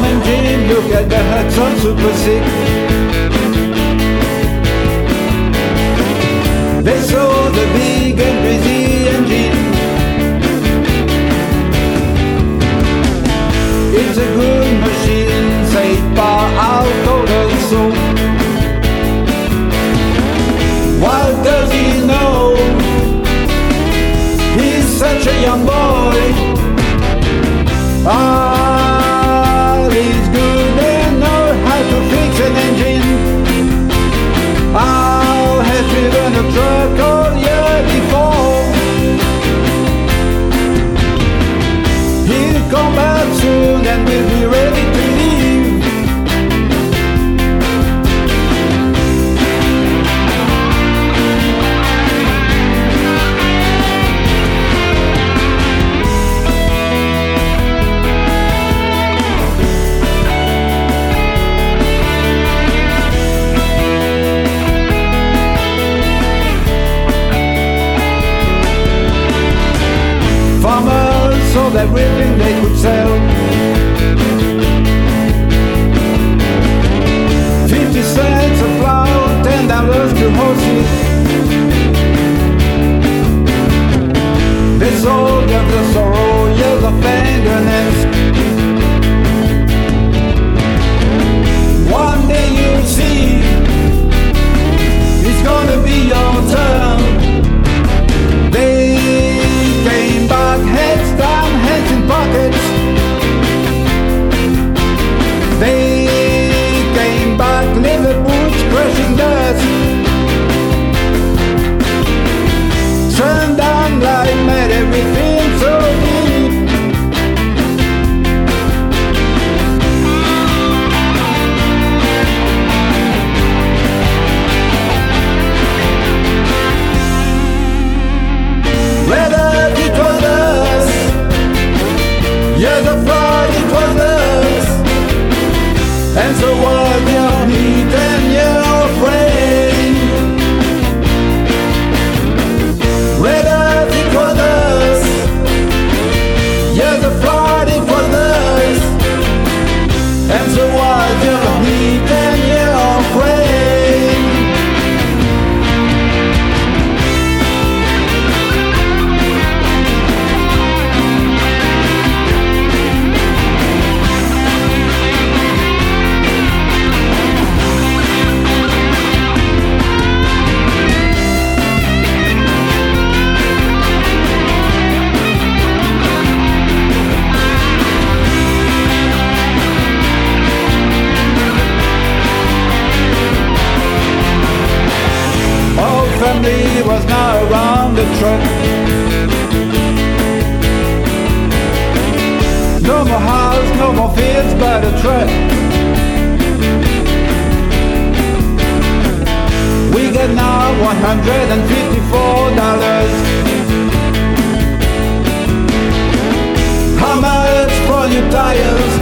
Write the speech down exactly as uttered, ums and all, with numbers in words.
engine, look at the Hudson Super six. They saw the big and busy engine. It's a good machine, said by Alcohol Soul. What does he know? He's such a young boy. Ah, he's good and know how to fix an engine. I'll have driven a truck all year before. He'll come back soon and we'll be ready to leave. Farmers sold everything they could sell. Fifty cents a plow, ten dollars to horses. They sold them the sorrow, years of fingernails. One day you'll see, it's gonna be your turn. They came back, heads down, hands in pockets. They came back, Liverpool's crushing dust. Sundown light made everything so deep. Whether it was us, years of fraud, it was us. And so was your meat and your brain. Whether it was us, years of fraud, it was us. And so was your meat and your brain. Family was now around the truck. No more house, no more fields by the truck. We get now one hundred fifty-four dollars. How much for new tires?